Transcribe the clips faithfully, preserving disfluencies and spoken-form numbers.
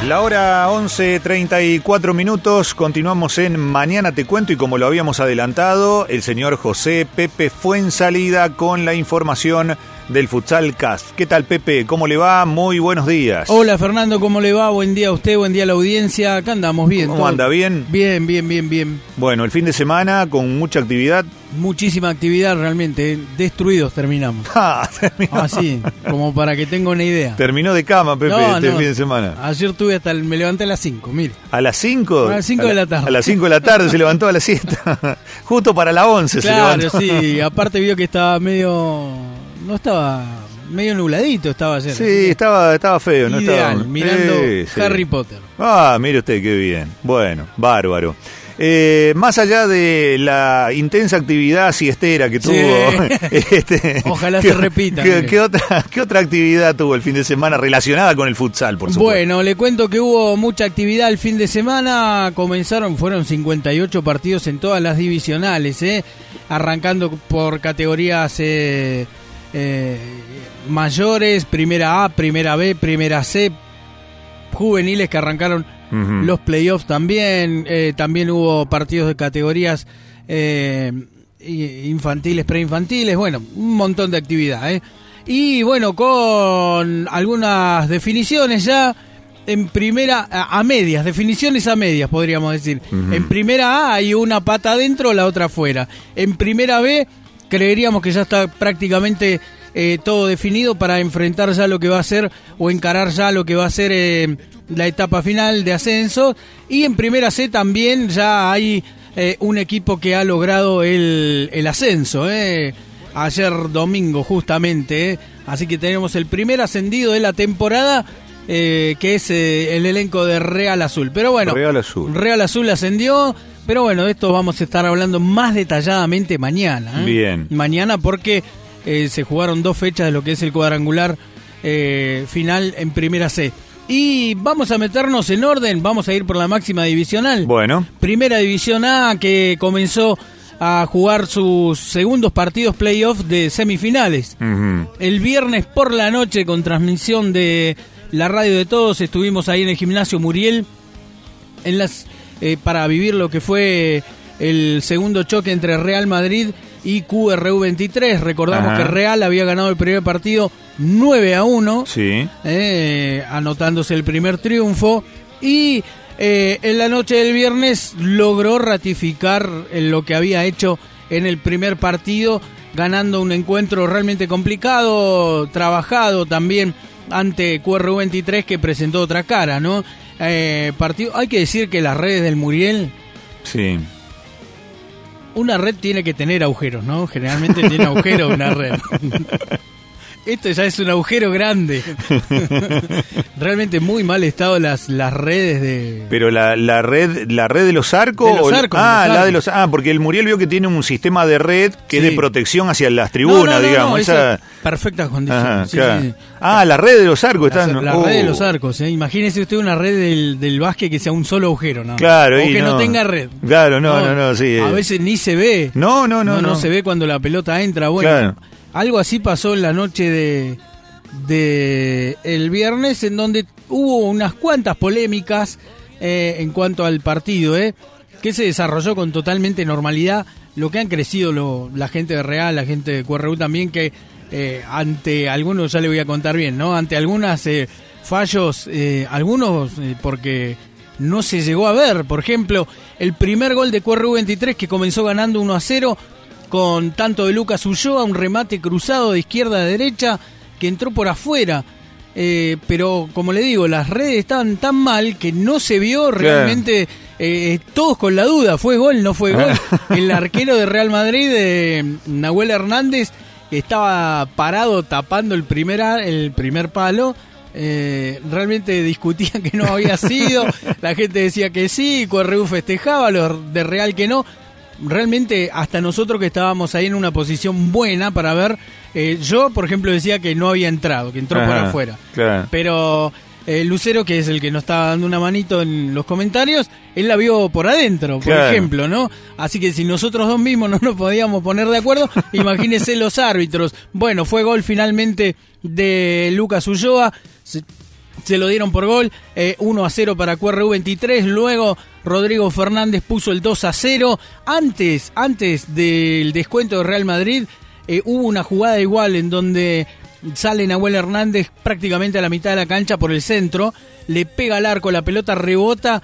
La hora once treinta y cuatro minutos, continuamos en Mañana Te Cuento y como lo habíamos adelantado, el señor José Pepe Fuensalida con la información del Futsal Cast. ¿Qué tal, Pepe? ¿Cómo le va? Muy buenos días. Hola, Fernando, ¿cómo le va? Buen día a usted, buen día a la audiencia. Acá andamos bien. ¿Cómo todo... anda? ¿Bien? Bien, bien, bien, bien. Bueno, el fin de semana con mucha actividad. Muchísima actividad realmente, destruidos terminamos. Ah, terminó. Así, como para que tenga una idea. Terminó de cama, Pepe, no, este no. fin de semana. Ayer tuve hasta, el, me levanté a las cinco, mire. ¿A las cinco? A las cinco de la tarde. A las cinco de la tarde se levantó a la siesta. Justo para la once claro, se levantó. Sí, aparte vio que estaba medio... No estaba... Medio nubladito estaba ayer. Sí, estaba, estaba feo. No Ideal, estaba... mirando sí, sí. Harry Potter. Ah, mire usted qué bien. Bueno, bárbaro. Eh, más allá de la intensa actividad siestera que tuvo, sí. este, Ojalá ¿qué, se repita. ¿qué, qué, otra, ¿Qué otra actividad tuvo el fin de semana relacionada con el futsal, por supuesto? Bueno, le cuento que hubo mucha actividad el fin de semana. Comenzaron, fueron cincuenta y ocho partidos en todas las divisionales, ¿eh? Arrancando por categorías eh, eh, mayores, primera A, primera B, primera C, juveniles que arrancaron uh-huh. los playoffs también, eh, también hubo partidos de categorías eh, infantiles, preinfantiles, bueno, un montón de actividad, ¿eh? Y bueno, con algunas definiciones ya en primera, a, a medias, definiciones a medias podríamos decir. Uh-huh. En primera A hay una pata adentro, la otra afuera. En primera B creeríamos que ya está prácticamente eh, todo definido para enfrentar ya lo que va a ser o encarar ya lo que va a ser eh, la etapa final de ascenso. Y en primera C también ya hay eh, un equipo que ha logrado el, el ascenso, eh. ayer domingo justamente, eh. Así que tenemos el primer ascendido de la temporada, eh, que es eh, el elenco de Real Azul. Pero bueno, Real Azul. Real Azul ascendió, pero bueno, de esto vamos a estar hablando más detalladamente mañana, ¿eh? Bien. Mañana porque eh, se jugaron dos fechas de lo que es el cuadrangular eh, final en primera C. Y vamos a meternos en orden, vamos a ir por la máxima divisional. Bueno. Primera división A, que comenzó a jugar sus segundos partidos playoff de semifinales. Uh-huh. El viernes por la noche, con transmisión de la radio de todos, estuvimos ahí en el gimnasio Muriel en las eh, para vivir lo que fue el segundo choque entre Real Madrid y Q R U veintitrés. Recordamos Ajá. que Real había ganado el primer partido nueve a uno, sí. eh, anotándose el primer triunfo, y eh, en la noche del viernes logró ratificar lo que había hecho en el primer partido, ganando un encuentro realmente complicado, trabajado también ante Q R U veintitrés, que presentó otra cara, ¿no? Eh, partido, hay que decir que las redes del Muriel... Sí. Una red tiene que tener agujeros, ¿no? Generalmente tiene agujeros una red. Esto ya es un agujero grande. Realmente muy mal estado las las redes de... Pero la, la red la red de los arcos, de los o... arcos ah, de los la de los ah, porque el Muriel vio que tiene un sistema de red que sí. es de protección hacia las tribunas, no, no, no, digamos, no, esa perfectas condiciones. Ajá, sí, claro. sí, sí. Ah, la red de los arcos la, están. La oh. red de los arcos, ¿eh? Imagínese usted una red del, del básquet que sea un solo agujero, ¿no? Claro, o que no. no tenga red. Claro, no, no, no, no sí. A veces ni se ve. No, no, no, no, no, no. se ve cuando la pelota entra. Bueno, claro. Algo así pasó en la noche de de el viernes, en donde hubo unas cuantas polémicas eh, en cuanto al partido, eh, que se desarrolló con totalmente normalidad. Lo que han crecido lo, la gente de Real, la gente de Q R U también, que eh, ante algunos, ya le voy a contar bien, ¿no? Ante algunos eh, fallos, eh, algunos eh, porque no se llegó a ver. Por ejemplo, el primer gol de Q R U veintitrés, que comenzó ganando uno a cero con tanto de Lucas Ulloa, un remate cruzado de izquierda a derecha que entró por afuera, eh, pero como le digo, las redes estaban tan mal que no se vio realmente, eh, todos con la duda, ¿fue gol, no fue gol? El arquero de Real Madrid, eh, Nahuel Hernández, estaba parado tapando el primer, el primer palo, eh, realmente discutían que no había sido, la gente decía que sí, Q R U festejaba, los de Real que no. Realmente hasta nosotros que estábamos ahí en una posición buena para ver, eh, yo por ejemplo decía que no había entrado, que entró Ajá, por afuera, claro. Pero eh, Lucero, que es el que nos estaba dando una manito en los comentarios, él la vio por adentro, por claro. ejemplo, ¿no? Así que si nosotros dos mismos no nos podíamos poner de acuerdo, imagínense los árbitros. Bueno, fue gol finalmente de Lucas Ulloa, se lo dieron por gol, eh, uno a cero para Q R U veintitrés, luego Rodrigo Fernández puso el dos a cero, antes, antes del descuento de Real Madrid, eh, hubo una jugada igual en donde sale Nahuel Hernández prácticamente a la mitad de la cancha por el centro, le pega al arco, la pelota rebota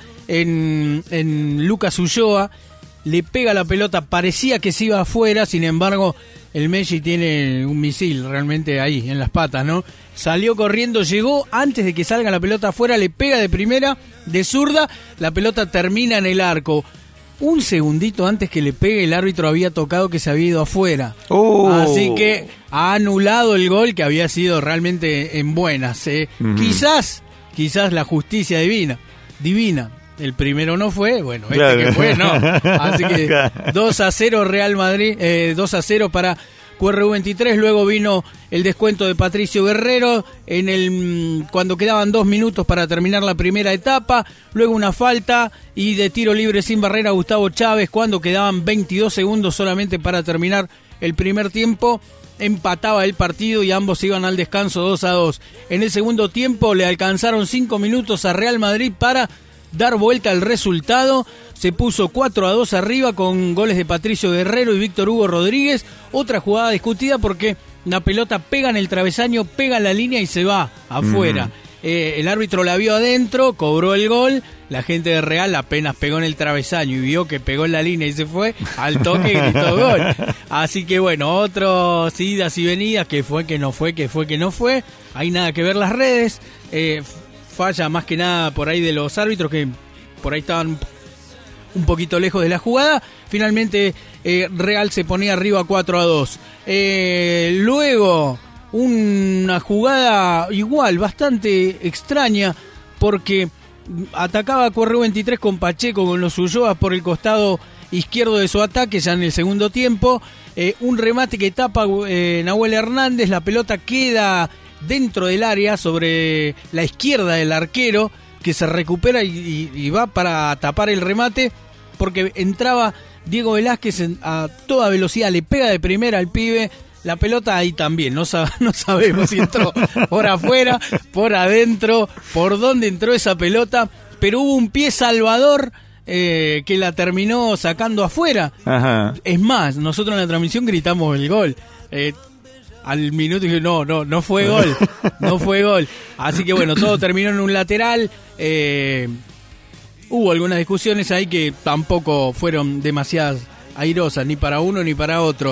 en, en Lucas Ulloa, le pega la pelota, parecía que se iba afuera, sin embargo el Messi tiene un misil realmente ahí en las patas, ¿no? Salió corriendo, llegó antes de que salga la pelota afuera, le pega de primera, de zurda, la pelota termina en el arco. Un segundito antes que le pegue, el árbitro había tocado que se había ido afuera. Oh. Así que ha anulado el gol que había sido realmente en buenas. ¿eh? Uh-huh. Quizás, quizás la justicia divina, divina. El primero no fue, bueno, este claro. que fue, no. Así que dos a cero Real Madrid, eh, dos a cero para Q R U veintitrés, luego vino el descuento de Patricio Guerrero en el cuando quedaban dos minutos para terminar la primera etapa, luego una falta y de tiro libre sin barrera Gustavo Chávez cuando quedaban veintidós segundos solamente para terminar el primer tiempo, empataba el partido y ambos iban al descanso dos a dos. En el segundo tiempo le alcanzaron cinco minutos a Real Madrid para dar vuelta al resultado, se puso cuatro a dos arriba con goles de Patricio Guerrero y Víctor Hugo Rodríguez, otra jugada discutida porque la pelota pega en el travesaño, pega en la línea y se va afuera. Mm. Eh, el árbitro la vio adentro, cobró el gol, la gente de Real apenas pegó en el travesaño y vio que pegó en la línea y se fue, al toque gritó gol. Así que bueno, otros idas y venidas, que fue, que no fue, que fue, que no fue, hay nada que ver las redes, eh, falla más que nada por ahí de los árbitros que por ahí estaban un poquito lejos de la jugada. Finalmente eh, Real se ponía arriba cuatro a dos. Eh, luego una jugada igual, bastante extraña, porque atacaba Q R U veintitrés con Pacheco, con los Ulloas por el costado izquierdo de su ataque ya en el segundo tiempo. Eh, un remate que tapa eh, Nahuel Hernández, la pelota queda dentro del área sobre la izquierda del arquero que se recupera y, y, y va para tapar el remate porque entraba Diego Velázquez en, a toda velocidad, le pega de primera al pibe, la pelota ahí también, no, sab- no sabemos si entró por afuera, por adentro, por dónde entró esa pelota, pero hubo un pie salvador eh, que la terminó sacando afuera. Ajá. Es más, nosotros en la transmisión gritamos el gol, eh, al minuto dije, no, no, no fue gol, no fue gol. Así que bueno, todo terminó en un lateral. Eh, hubo algunas discusiones ahí que tampoco fueron demasiadas airosas, ni para uno ni para otro.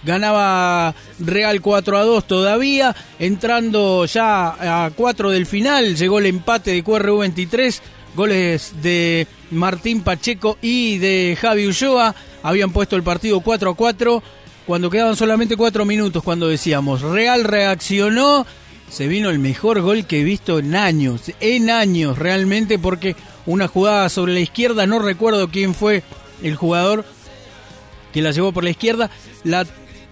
Ganaba Real cuatro a dos todavía, entrando ya a cuatro del final, llegó el empate de Q R U veintitrés, goles de Martín Pacheco y de Javi Ulloa, habían puesto el partido cuatro a cuatro. Cuando quedaban solamente cuatro minutos, cuando decíamos, Real reaccionó, se vino el mejor gol que he visto en años, en años realmente, porque una jugada sobre la izquierda, no recuerdo quién fue el jugador que la llevó por la izquierda, la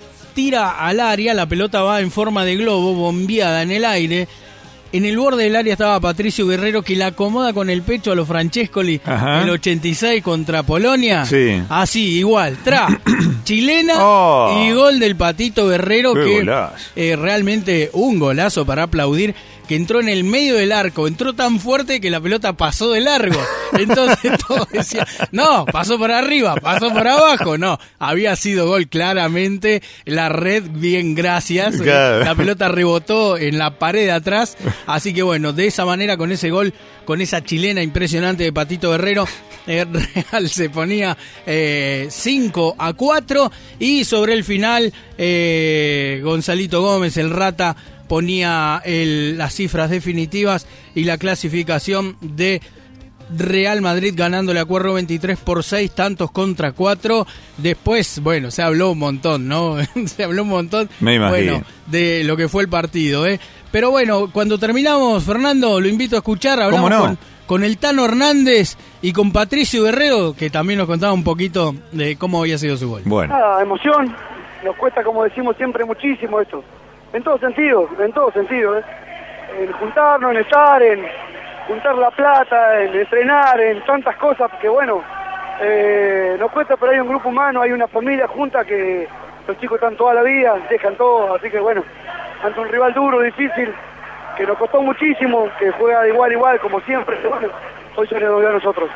tira al área, la pelota va en forma de globo, bombeada en el aire. En el borde del área estaba Patricio Guerrero, que la acomoda con el pecho a los Francescoli en el ochenta y seis contra Polonia. Sí. Así, igual, tra, chilena oh. y gol del Patito Guerrero, qué que eh, realmente un golazo para aplaudir, que entró en el medio del arco, entró tan fuerte que la pelota pasó de largo. Entonces todos decían, no, pasó por arriba, pasó por abajo. No, había sido gol claramente, la red, bien, gracias. Claro. La pelota rebotó en la pared de atrás. Así que bueno, de esa manera, con ese gol, con esa chilena impresionante de Patito Guerrero, eh, Real se ponía eh, cinco a cuatro. Y sobre el final, eh, Gonzalito Gómez, el Rata, ponía el, las cifras definitivas y la clasificación de Real Madrid ganándole a Q R U veintitrés por seis tantos contra cuatro. Después, bueno, se habló un montón, ¿no? se habló un montón, bueno, de lo que fue el partido, ¿eh? Pero bueno, cuando terminamos, Fernando, lo invito a escuchar, hablamos no? con, con el Tano Hernández y con Patricio Guerrero, que también nos contaba un poquito de cómo había sido su gol. Bueno. Nada, emoción, nos cuesta, como decimos siempre, muchísimo esto. En todo sentido, en todo sentido, ¿eh? En juntarnos, en estar, en juntar la plata, en entrenar, en tantas cosas, que bueno, eh, nos cuesta, pero hay un grupo humano, hay una familia junta que los chicos están toda la vida, dejan todo, así que bueno, ante un rival duro, difícil, que nos costó muchísimo, que juega de igual a igual, como siempre, bueno, hoy se le dio a nosotros.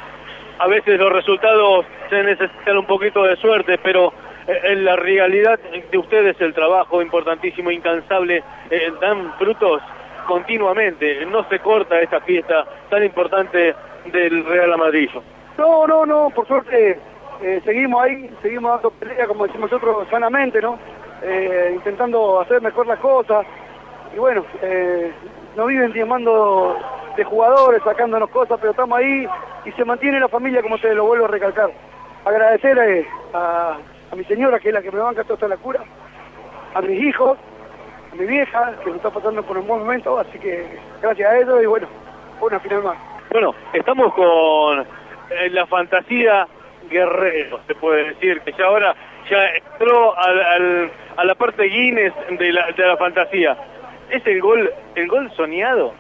A veces los resultados se necesitan un poquito de suerte, pero en la realidad de ustedes el trabajo importantísimo, incansable, eh, dan frutos continuamente, no se corta esta fiesta tan importante del Real Amadrillo. No, no, no, por suerte eh, seguimos ahí, seguimos dando pelea, como decimos nosotros, sanamente, ¿no? Eh, intentando hacer mejor las cosas, y bueno, eh, nos viven diezmando de jugadores, sacándonos cosas, pero estamos ahí y se mantiene la familia, como te lo vuelvo a recalcar. Agradecer eh, a, a mi señora, que es la que me banca toda la cura, a mis hijos, a mi vieja, que nos está pasando por un buen momento, así que gracias a ellos y bueno, una final más. Bueno, estamos con eh, la fantasía Guerrero, se puede decir, que ya ahora ya entró al, al, a la parte Guinness de la, de la fantasía. ¿Es el gol el gol soñado?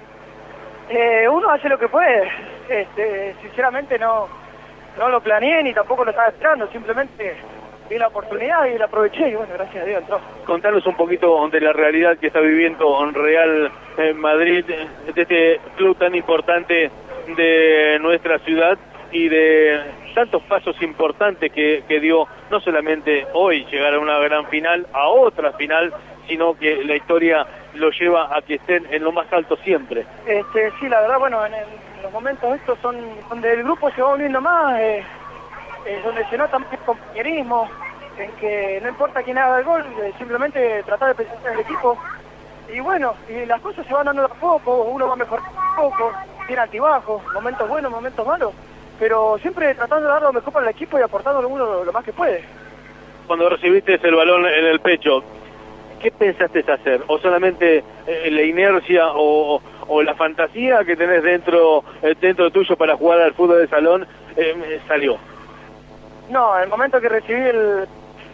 Eh, uno hace lo que puede. Este, sinceramente no no lo planeé ni tampoco lo estaba esperando. Simplemente vi la oportunidad y la aproveché y bueno, gracias a Dios entró. Contanos un poquito de la realidad que está viviendo en Real eh, Madrid, de este club tan importante de nuestra ciudad y de tantos pasos importantes que, que dio, no solamente hoy llegar a una gran final, a otra final, sino que la historia lo lleva a que estén en lo más alto siempre. Este, sí, la verdad, bueno, en, el, en los momentos estos son donde el grupo se va volviendo más, eh, eh, donde se nota más el compañerismo, en que no importa quién haga el gol, eh, simplemente tratar de pensar en el equipo. Y bueno, y las cosas se van dando de a poco, uno va mejorando a poco, tiene altibajos, momentos buenos, momentos malos, pero siempre tratando de dar lo mejor para el equipo y aportándole uno lo, lo más que puede. Cuando recibiste el balón en el pecho, ¿qué pensaste hacer? ¿O solamente eh, la inercia o, o la fantasía que tenés dentro eh, dentro tuyo para jugar al fútbol de salón eh, salió? No, el momento que recibí el,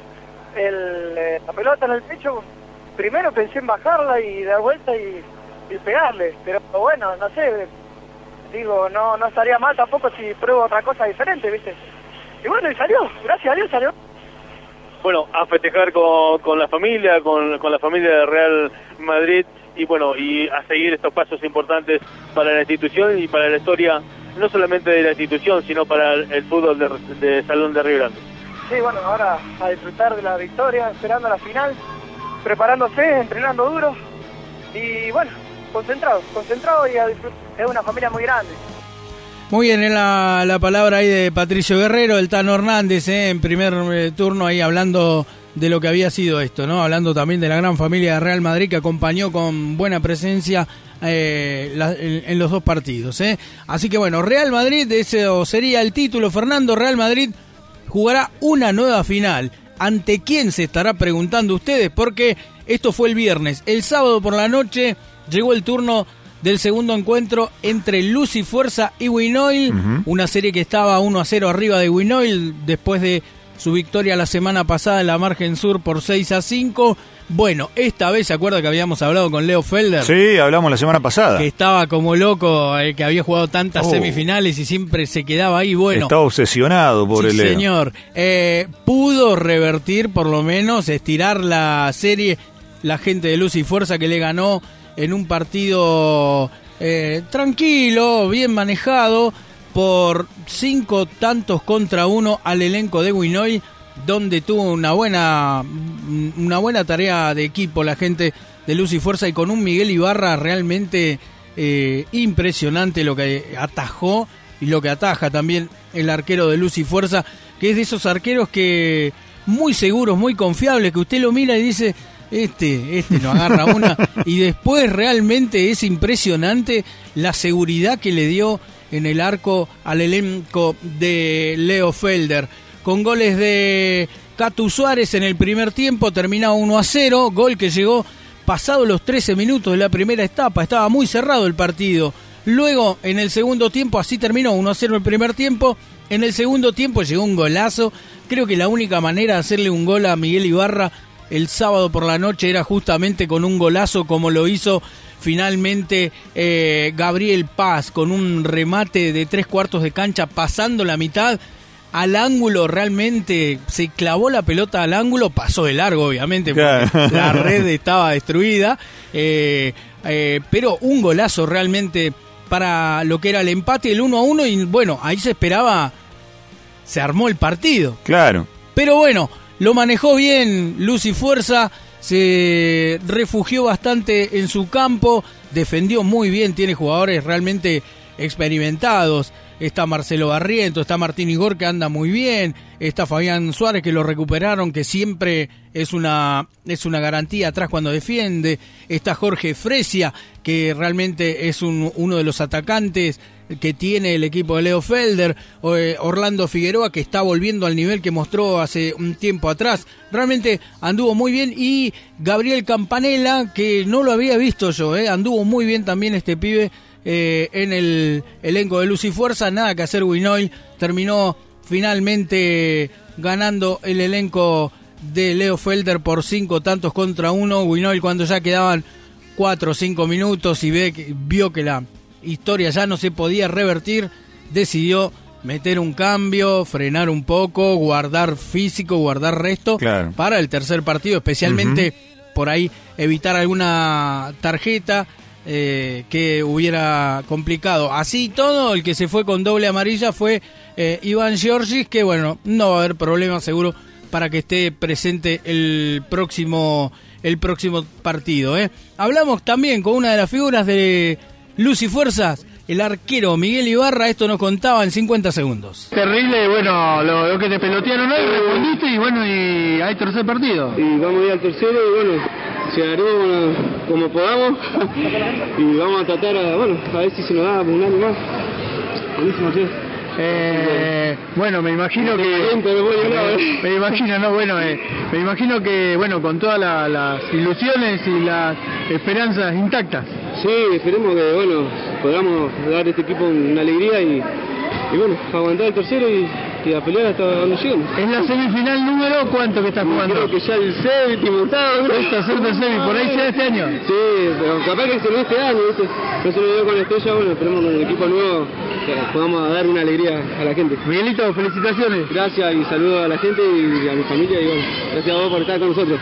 el, eh, la pelota en el pecho, primero pensé en bajarla y dar vuelta y, y pegarle, pero bueno, no sé, digo, no no estaría mal tampoco si pruebo otra cosa diferente, ¿viste? Y bueno, y salió, gracias a Dios salió. Bueno, a festejar con, con la familia, con, con la familia de Real Madrid y bueno, y a seguir estos pasos importantes para la institución y para la historia, no solamente de la institución, sino para el, el fútbol de, de Salón de Río Grande. Sí, bueno, ahora a disfrutar de la victoria, esperando la final, preparándose, entrenando duro y bueno, concentrado, concentrado y a disfrutar. Es una familia muy grande. Muy bien, en la, la palabra ahí de Patricio Guerrero, el Tano Hernández, eh, en primer eh, turno ahí hablando de lo que había sido esto, ¿no? Hablando también de la gran familia de Real Madrid que acompañó con buena presencia eh, la, en, en los dos partidos, ¿eh? Así que bueno, Real Madrid, ese sería el título, Fernando. Real Madrid jugará una nueva final. ¿Ante quién se estará preguntando ustedes? Porque esto fue el viernes. El sábado por la noche llegó el turno del segundo encuentro entre Luz y Fuerza y Winoil, uh-huh. Una serie que estaba uno a cero arriba de Winoil después de su victoria la semana pasada en la margen sur por seis a cinco. Bueno, esta vez, ¿se acuerda que habíamos hablado con Leo Felder? Sí, hablamos la semana pasada. Que estaba como loco, eh, que había jugado tantas oh. semifinales y siempre se quedaba ahí. Bueno, estaba obsesionado por sí, el Leo. Señor, eh, pudo revertir, por lo menos, estirar la serie la gente de Luz y Fuerza, que le ganó en un partido eh, tranquilo, bien manejado, por cinco tantos contra uno al elenco de Winoil, donde tuvo una buena una buena tarea de equipo la gente de Luz y Fuerza, y con un Miguel Ibarra realmente eh, impresionante lo que atajó y lo que ataja también el arquero de Luz y Fuerza, que es de esos arqueros que muy seguros, muy confiables, que usted lo mira y dice: Este, este no agarra una, y después realmente es impresionante la seguridad que le dio en el arco al elenco de Leo Felder. Con goles de Catu Suárez en el primer tiempo, terminaba uno a cero, gol que llegó pasado los trece minutos de la primera etapa, estaba muy cerrado el partido. Luego, en el segundo tiempo, así terminó, uno a cero el primer tiempo. En el segundo tiempo llegó un golazo. Creo que la única manera de hacerle un gol a Miguel Ibarra el sábado por la noche era justamente con un golazo, como lo hizo finalmente eh, Gabriel Paz, con un remate de tres cuartos de cancha pasando la mitad al ángulo. Realmente se clavó la pelota al ángulo, pasó de largo obviamente porque claro. La red estaba destruida, eh, eh, pero un golazo realmente para lo que era el empate, el uno a uno, y bueno, ahí se esperaba, se armó el partido. Claro. Pero bueno, lo manejó bien Lucy Fuerza, se refugió bastante en su campo, defendió muy bien, tiene jugadores realmente experimentados. Está Marcelo Barriento, está Martín Igor, que anda muy bien, está Fabián Suárez, que lo recuperaron, que siempre es una es una garantía atrás cuando defiende, está Jorge Fresia, que realmente es un, uno de los atacantes que tiene el equipo de Leo Felder, Orlando Figueroa, que está volviendo al nivel que mostró hace un tiempo atrás, realmente anduvo muy bien, y Gabriel Campanella, que no lo había visto yo, eh, anduvo muy bien también este pibe, Eh, en el elenco de Luz y Fuerza. Nada que hacer, Winoil terminó finalmente ganando el elenco de Leo Felder por cinco tantos contra uno. Winoil, cuando ya quedaban cuatro o cinco minutos y ve que, vio que la historia ya no se podía revertir, decidió meter un cambio, frenar un poco, guardar físico, guardar resto, claro, para el tercer partido, especialmente uh-huh. por ahí evitar alguna tarjeta Eh, que hubiera complicado. Así todo, el que se fue con doble amarilla fue eh, Iván Giorgis, que bueno, no va a haber problema seguro para que esté presente el próximo el próximo partido. ¿eh? Hablamos también con una de las figuras de Luz y Fuerzas, el arquero Miguel Ibarra. Esto nos contaba en cincuenta segundos. Terrible, bueno, lo, lo que te pelotearon hoy, respondiste y bueno, y hay tercer partido. Y vamos a ir al tercero y bueno, llegaremos bueno, como podamos y vamos a tratar a, bueno, a ver si se nos da un año más. Buenísimo, sí. Eh, bueno, me imagino que me imagino, no, bueno, eh, me imagino que bueno, con todas la, las ilusiones y las esperanzas intactas. Sí, esperemos que bueno, podamos dar a este equipo una alegría y, y bueno, aguantar el tercero y, y a pelear hasta donde lleguemos. ¿Es la semifinal número cuánto que estás jugando? Creo que ya el séptimo, octavo, ¿no? ¿Esta suerte semi por ahí sea este año? Sí, pero capaz que se lo este año, ¿viste? No se lo dio con la estrella, bueno, esperemos con el equipo nuevo que podamos dar una alegría a la gente. Miguelito, felicitaciones. Gracias y saludos a la gente y a mi familia y bueno, gracias a vos por estar con nosotros.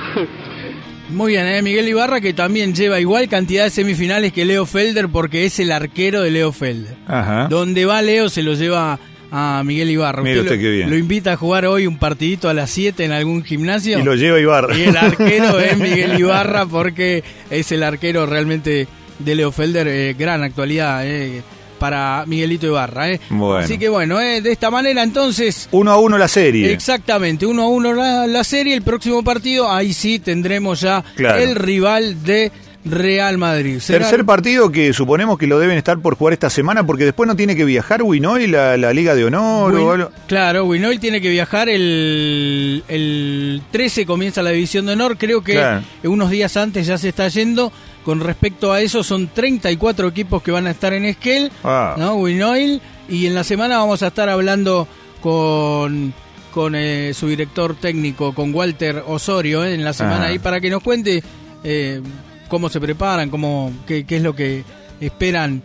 Muy bien, ¿eh? Miguel Ibarra, que también lleva igual cantidad de semifinales que Leo Felder, porque es el arquero de Leo Felder. Ajá. Donde va Leo se lo lleva a Miguel Ibarra. Mira usted lo, qué bien. Lo invita a jugar hoy un partidito a las siete en algún gimnasio. Y lo lleva Ibarra. Y el arquero es Miguel Ibarra, porque es el arquero realmente de Leo Felder. Eh, gran actualidad, eh. para Miguelito Ibarra, ¿eh? Bueno. Así que bueno, ¿eh? de esta manera entonces... Uno a uno la serie. Exactamente, uno a uno la, la serie. El próximo partido, ahí sí tendremos ya claro. el rival de Real Madrid. ¿Será? Tercer partido que suponemos que lo deben estar por jugar esta semana, porque después no tiene que viajar Winoil, la, la Liga de Honor Win, o algo. Claro, Winoil tiene que viajar el, el trece, comienza la División de Honor, creo que claro. unos días antes ya se está yendo. Con respecto a eso, son treinta y cuatro equipos que van a estar en Esquel, ah. ¿no? Winoil, y en la semana vamos a estar hablando con, con eh, su director técnico, con Walter Osorio, ¿eh? en la semana ah. ahí, para que nos cuente eh, cómo se preparan, cómo, qué, qué es lo que esperan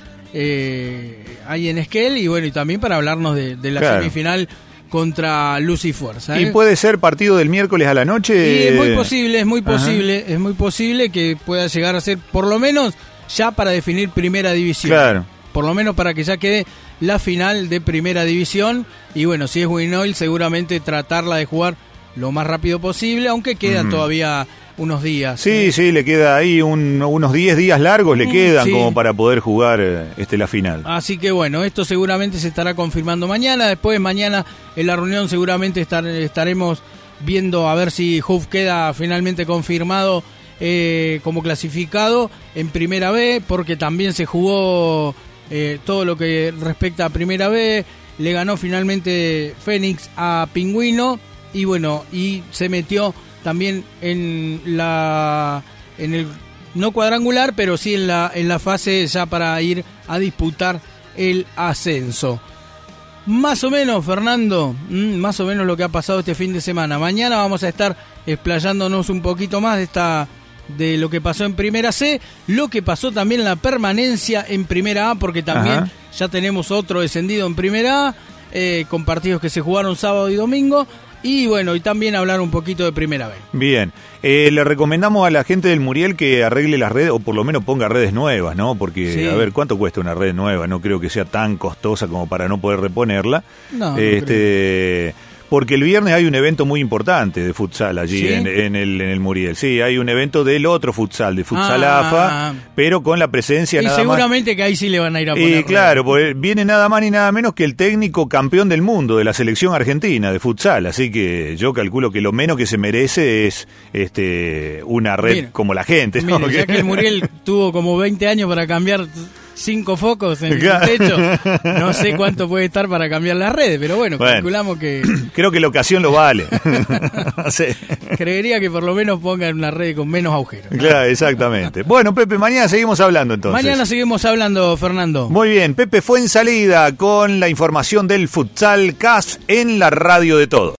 eh, ahí en Esquel, y bueno, y también para hablarnos de, de la claro. semifinal contra Luz y Fuerza. ¿eh? ¿Y puede ser partido del miércoles a la noche? Sí, es muy posible, es muy posible, Ajá. es muy posible que pueda llegar a ser, por lo menos, ya para definir Primera División. Claro. Por lo menos para que ya quede la final de Primera División. Y bueno, si es Winoil, seguramente tratarla de jugar lo más rápido posible, aunque quedan mm. todavía unos días. Sí, ¿eh? sí, le queda ahí un, unos diez días largos, le quedan sí. como para poder jugar este la final. Así que bueno, esto seguramente se estará confirmando mañana. Después mañana en la reunión seguramente estar, estaremos viendo a ver si Huff queda finalmente confirmado eh, como clasificado en Primera B, porque también se jugó eh, todo lo que respecta a Primera B. Le ganó finalmente Fénix a Pingüino y bueno, y se metió también en la en el no cuadrangular, pero sí en la en la fase ya para ir a disputar el ascenso. Más o menos, Fernando, mmm, más o menos lo que ha pasado este fin de semana. Mañana vamos a estar explayándonos un poquito más de esta de lo que pasó en Primera C, lo que pasó también en la permanencia en Primera A, porque también Ajá. ya tenemos otro descendido en Primera A, eh, con partidos que se jugaron sábado y domingo. Y bueno, y también hablar un poquito de Primera B. Bien, eh, le recomendamos a la gente del Muriel que arregle las redes, o por lo menos ponga redes nuevas, ¿no? Porque, Sí. a ver, ¿cuánto cuesta una red nueva? No creo que sea tan costosa como para no poder reponerla. No, no este, porque el viernes hay un evento muy importante de futsal allí ¿Sí? en, en, el, en el Muriel. Sí, hay un evento del otro futsal, de Futsal Ah. AFA, pero con la presencia Y nada más... seguramente que ahí sí le van a ir a poner. Y claro, pues viene nada más ni nada menos que el técnico campeón del mundo de la selección argentina de futsal, así que yo calculo que lo menos que se merece es este una red Mira, como la gente, ¿no? Mire, ya que el Muriel tuvo como veinte años para cambiar cinco focos en Claro. el techo, no sé cuánto puede estar para cambiar las redes, pero bueno, Bueno. calculamos que Creo que la ocasión lo vale. Sí. creería que por lo menos pongan una red con menos agujeros. Claro, exactamente. Bueno, Pepe, mañana seguimos hablando entonces. Mañana seguimos hablando, Fernando. Muy bien, Pepe fue en salida con la información del Futsal C A S en la radio de todo.